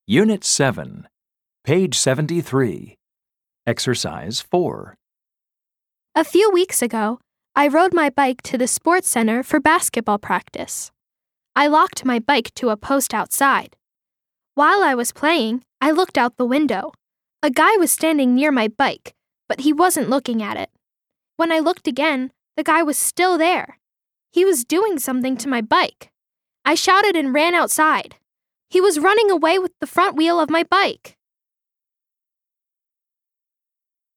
Unit 7, page 73. Exercise 4. A few weeks ago, I rode my bike to the sports center for basketball practice. I locked my bike to a post outside. While I was playing, I looked out the window. A guy was standing near my bike, but he wasn't looking at it. When I looked again, the guy was still there. He was doing something to my bike. I shouted and ran outside. He was running away with the front wheel of my bike.